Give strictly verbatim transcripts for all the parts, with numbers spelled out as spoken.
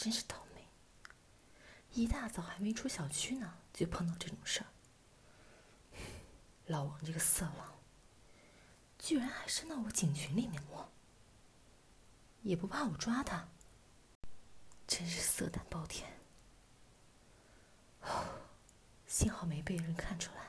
真是倒霉，一大早还没出小区呢，就碰到这种事儿。老王这个色狼，居然还伸到我警群里面摸，也不怕我抓他，真是色胆包天。幸好没被人看出来。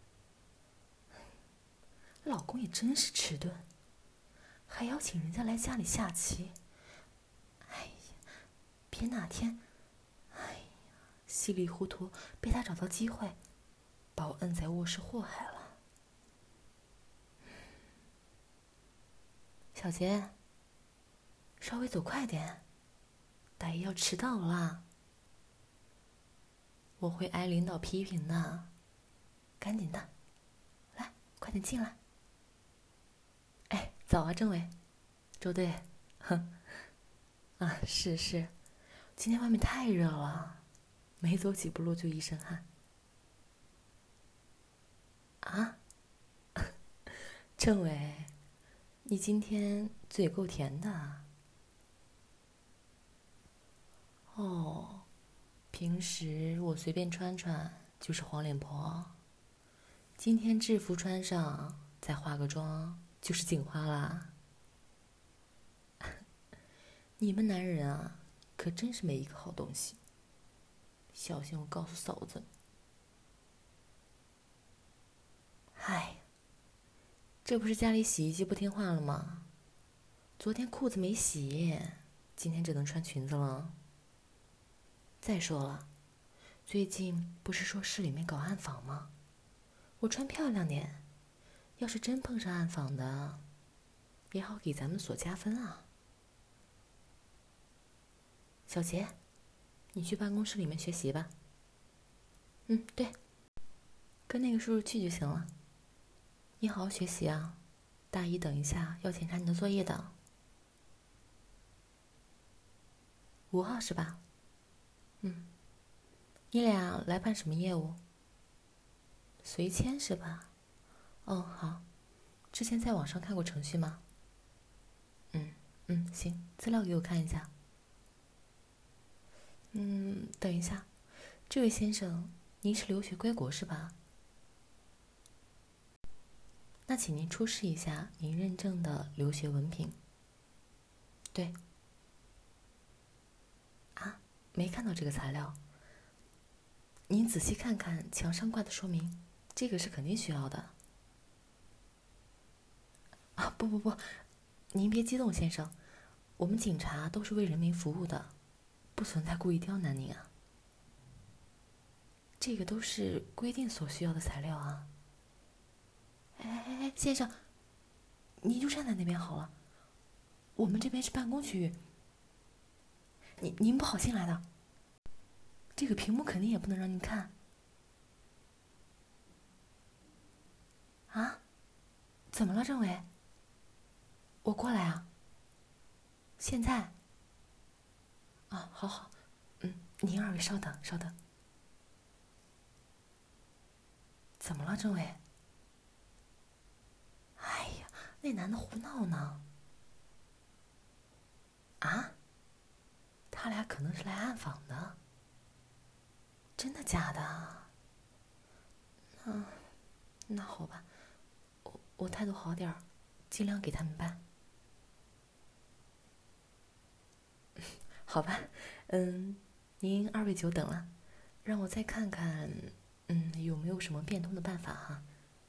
老公也真是迟钝，还邀请人家来家里下棋。哎呀，别哪天，哎呀，稀里糊涂被他找到机会，把我摁在卧室祸害了。小杰，稍微走快点，大爷要迟到了啦。我会挨领导批评的，赶紧的，来，快点进来。哎，早啊，政委，周队，哼，啊，是是，今天外面太热了，没走几步路就一身汗。啊，政委，你今天嘴够甜的。哦。平时我随便穿穿就是黄脸婆，今天制服穿上再化个妆就是警花啦。你们男人啊，可真是没一个好东西，小心我告诉嫂子。唉，这不是家里洗衣机不听话了吗？昨天裤子没洗，今天只能穿裙子了。再说了，最近不是说市里面搞暗访吗？我穿漂亮点，要是真碰上暗访的，也好给咱们所加分啊。小杰，你去办公室里面学习吧。嗯，对，跟那个叔叔去就行了。你好好学习啊，大姨等一下要检查你的作业的。五号是吧？嗯，你俩来办什么业务？随签是吧？哦，好。之前在网上看过程序吗？嗯嗯，行，资料给我看一下。嗯，等一下，这位先生，您是留学归国是吧？那请您出示一下您认证的留学文凭。对。啊，没看到这个材料。您仔细看看墙上挂的说明，这个是肯定需要的。啊，不不不，您别激动，先生，我们警察都是为人民服务的，不存在故意刁难您啊。这个都是规定所需要的材料啊。哎哎哎，先生，你就站在那边好了，我们这边是办公区域。您您不好进来的，这个屏幕肯定也不能让您看。啊？怎么了，政委？我过来啊。现在？啊，好好，嗯，您二位稍等，稍等。怎么了，政委？哎呀，那男的胡闹呢。啊？他俩可能是来暗访的。真的假的？嗯，那好吧，我我态度好点儿，尽量给他们办。好吧，嗯，您二位久等了，让我再看看，嗯，有没有什么变通的办法哈。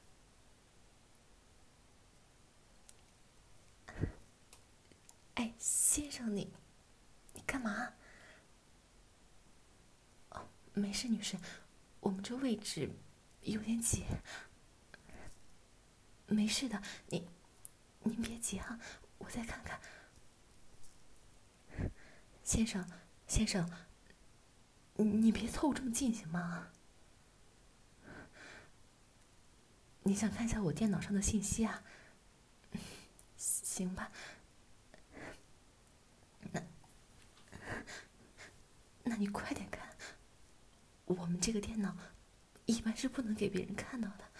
哎，先生你，你干嘛？哦，没事，女士，我们这位置有点挤。没事的，你，您别急哈，我再看看。先生，先生，你别凑这么近行吗？你想看一下我电脑上的信息啊？行吧。那，那你快点看。我们这个电脑一般是不能给别人看到的。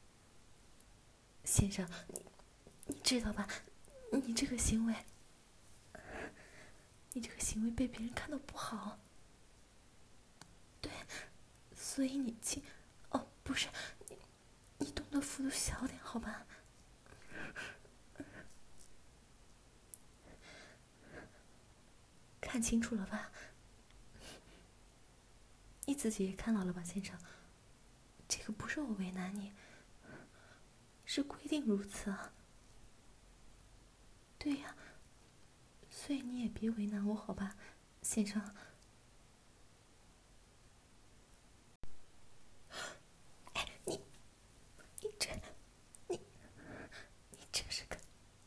先生，你你知道吧？你这个行为， 你这个行为被别人看到不好。对，所以你亲……哦，不是，你你动的幅度小点，好吧？看清楚了吧？你自己也看到了吧，先生？这个不是我为难你，是规定如此啊。对呀，所以你也别为难我，好吧，先生？哎，你，你这，你，你真是个……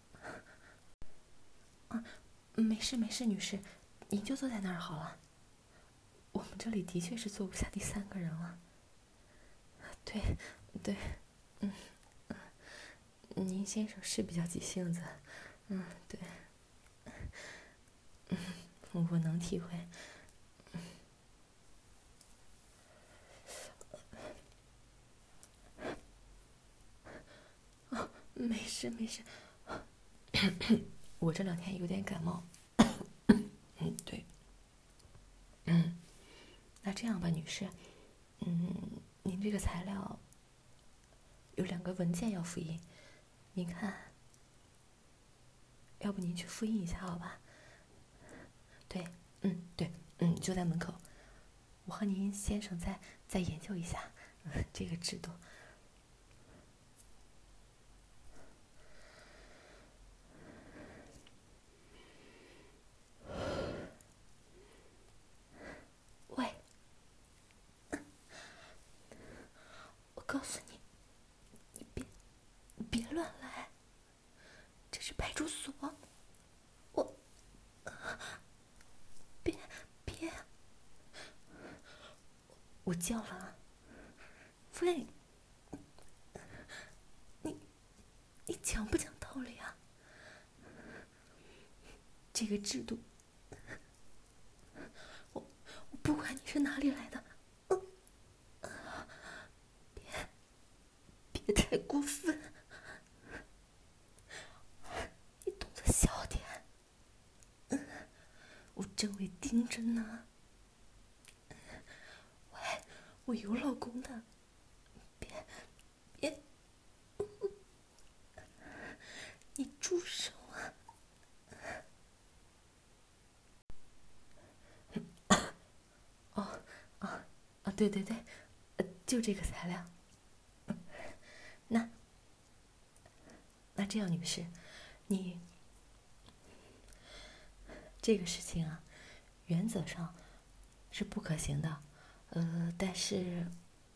啊，没事没事，女士，您就坐在那儿好了。我们这里的确是坐不下第三个人了。对，对，嗯，嗯，您先生是比较急性子，嗯，对，嗯，我能体会。哦，没事没事，我这两天有点感冒。嗯，对，嗯，那这样吧，女士，嗯，您这个材料有两个文件要复印，您看，要不您去复印一下好吧？对，嗯，对，嗯，就在门口。我和您先生再再研究一下，嗯，这个制度。喂，我告诉你，你别别乱来，这是派出所。我别别，我叫了啊，弗雷，你你讲不讲道理啊？这个制度，我我不管你是哪里来的，嗯，别别太过分，你动作小点，嗯，我正为盯着呢。喂，我有老公的，别别，你住手啊！哦，啊啊，对对对，呃，就这个材料。那那这样，女士，你这个事情啊，原则上是不可行的，呃，但是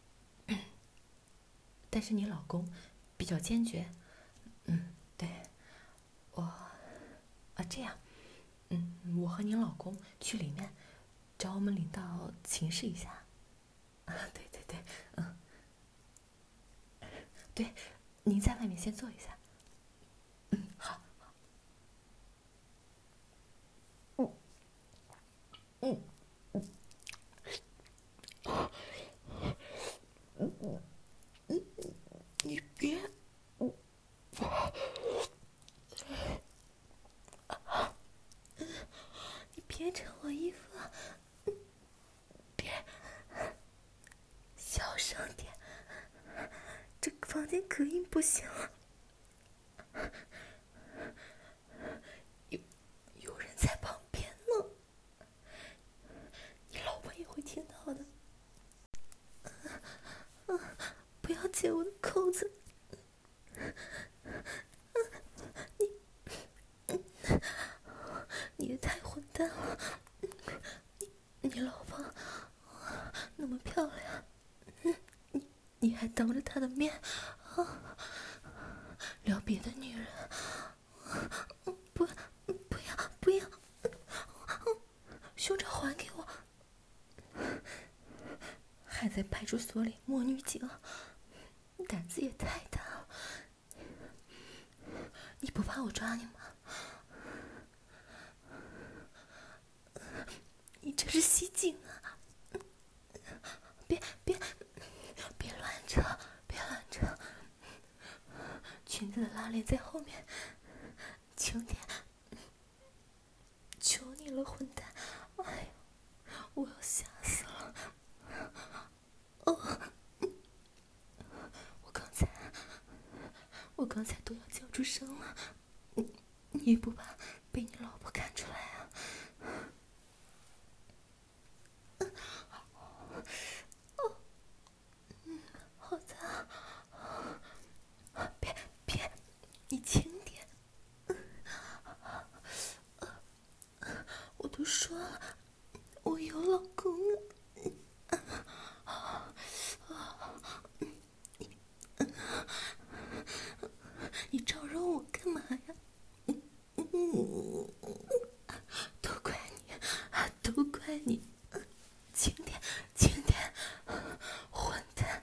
但是你老公比较坚决，嗯，对，我啊这样，嗯，我和您老公去里面找我们领导请示一下。啊，对对对，嗯，对，您在外面先坐一下。嗯，好，嗯嗯你别，你别扯我衣服，别，小声点，这个房间隔音不行。有有人在旁边呢，你老婆也会听到的。不要解我的扣子，你也太混蛋了！你你老婆那么漂亮，你你还当着她的面啊撩别的女人，不不要不要，胸罩还给我！还在派出所里摸女警，胆子也太大了！你不怕我抓你吗？你这是袭警啊！别别别乱扯，别乱扯！裙子的拉链在后面，轻点，求你了，混一不怕被你老婆看出来啊？好脏！别别，你轻点。我都说了，我有老公了。你招惹我干嘛呀？都怪你，都怪你！轻点，轻点，混蛋！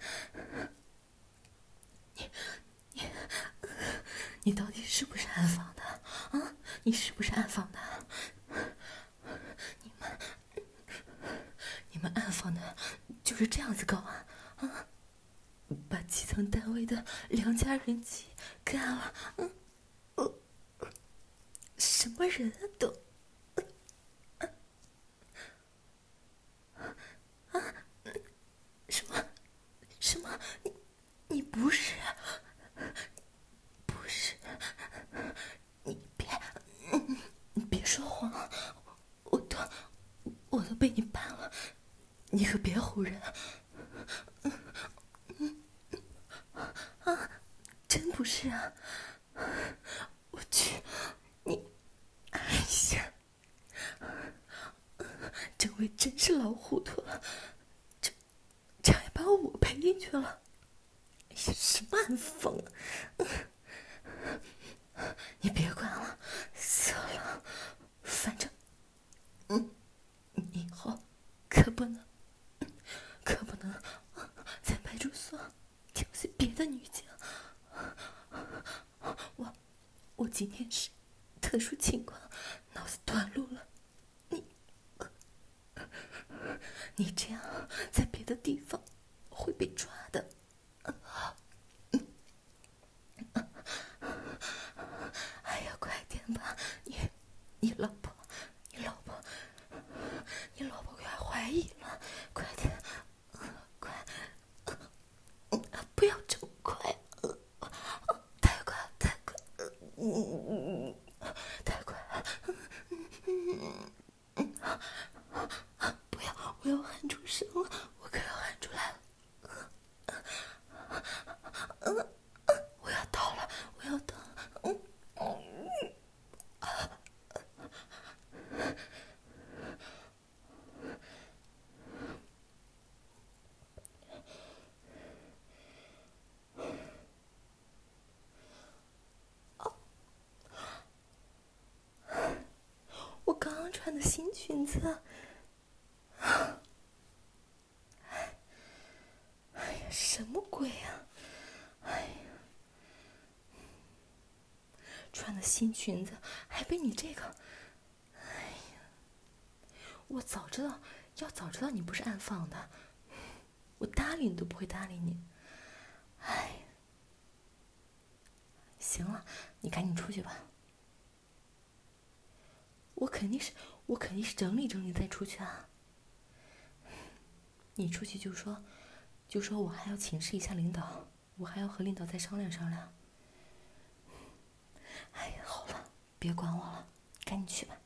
你你你到底是不是暗访的啊？你是不是暗访的？你们你们暗访的就是这样子搞啊啊！把基层单位的良家人妻干了，嗯，呃，什么人啊都，啊，什么什么？你你不是，不是，你别，你别说谎，我都我都被你办了，你可别唬人。啊，真不是啊！我去，你，哎呀，政委真是老糊涂了，这差点把我赔进去了。哎呀，什么暗讽啊！你别管了，算了，反正，嗯，以后可不能，可不能在派出所挑选别的女警。我我今天是特殊情况，脑子短路了。你你这样在别的地方会被抓的。哎呀，快点吧！你你老婆，你老婆，你老婆快怀疑了，快点，快，不要这么快，太快了，太快了，嗯，太快了，不要，我要喊出声了，我可要喊出来了。我要到了，我要到了，嗯嗯啊！我刚刚穿的新裙子，哎呀，什么鬼啊！哎呀，穿的新裙子还被你这个，哎呀，我早知道，要早知道你不是暗访的，我搭理你都不会搭理你。哎，行了，你赶紧出去吧。我肯定是，我肯定是整理整理再出去啊。你出去就说，就说我还要请示一下领导，我还要和领导再商量商量。哎呀，好了，别管我了，赶紧去吧。